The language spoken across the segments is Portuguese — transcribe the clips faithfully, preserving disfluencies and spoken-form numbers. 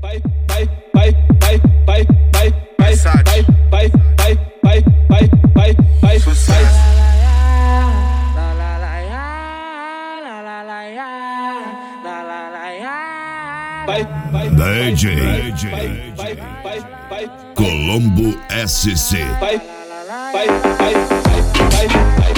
vai, vai, vai, vai, vai, vai, vai, vai, vai, vai, vai, vai, vai, vai, sucesso. D J Colombo S C. Vai, vai, vai, vai,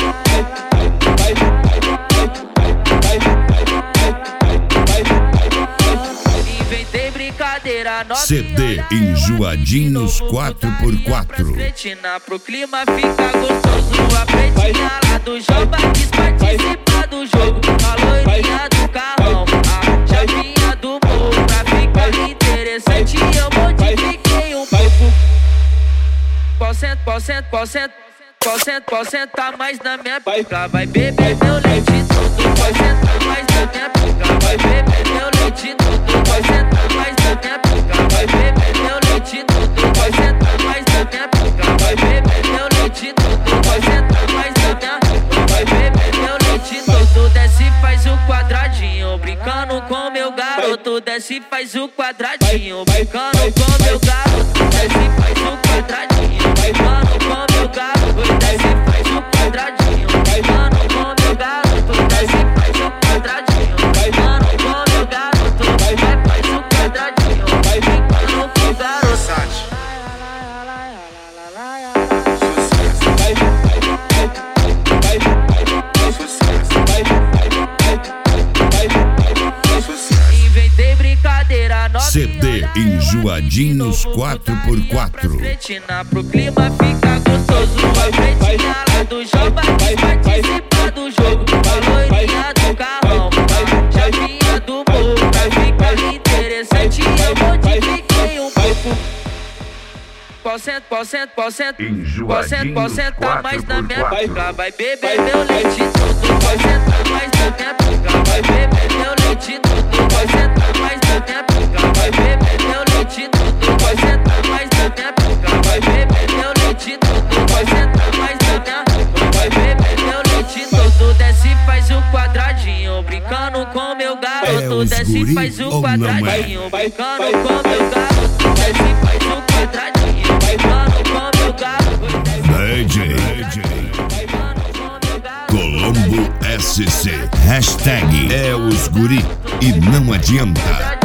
inventei brincadeira nova. C D Enjoadinhos quatro por quatro. Pro clima fica gostoso. A pretinha lá do Jamba quis participar do jogo. A loirinha do carrão, a chavinha do morro. Pra ficar interessante eu modifiquei um pouco. Porcento, porcento, porcento, porcento, porcento mais na minha pica. Vai beber meu leite todo. Porcento mais na minha pica. Vai beber meu leite todo. Porcento mais na minha pica. Vai beber meu leite todo. Porcento mais na minha pica. Vai beber meu leite todo. Porcento mais na minha pica. Vai beber meu leite todo. Desce e faz o quadradinho, brincando com meu garoto. Desce e faz o quadradinho, brincando com meu garoto. Desce e faz o quadradinho, brincando com meu garoto. Desce e faz o quadradinho, brincando com meu garoto. Desce e faz o quadradinho, brincando com meu garoto. Vai, faz o quadradinho, brincando com o garoto. Inventei brincadeira nova. C D Enjoadinhos quatro por quatro. Pro clima fica gostoso. A pretinha lá do Jamba quis participar do jogo. A loirinha do carrão, a chavinha do morro. Pra ficar interessante eu modifiquei um pouco. Porcento, porcento, porcento, porcento, porcento tá mais na minha pica. Vai beber meu leite todo. Porcento mais na minha pica. Vai beber meu leite todo. Porcento mais na minha pica. Vai beber meu leite todo. Porcento mais na minha pica. Vai beber meu leite todo. Porcento mais na minha pica. Vai beber meu leite todo. Desce e faz o quadradinho, brincando com meu garoto. Desce e faz o quadradinho, brincando com meu garoto. Desce e faz o quadradinho, brincando com meu garoto. D J Colombo S C. Hashtag é os guri e não adianta.